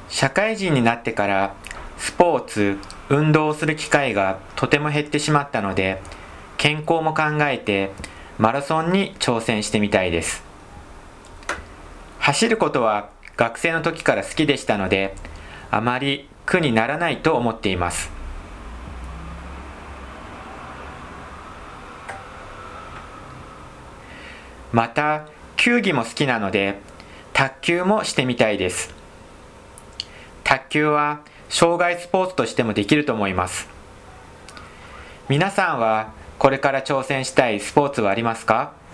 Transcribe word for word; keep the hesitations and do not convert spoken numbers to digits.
社会人になってからスポーツ、運動をする機会がとても減ってしまったので、健康も考えてマラソンに挑戦してみたいです。走ることは学生の時から好きでしたので、あまり苦にならないと思っています。また、球技も好きなので、卓球もしてみたいです。卓球は障害スポーツとしてもできると思います。皆さんはこれから挑戦したいスポーツはありますか？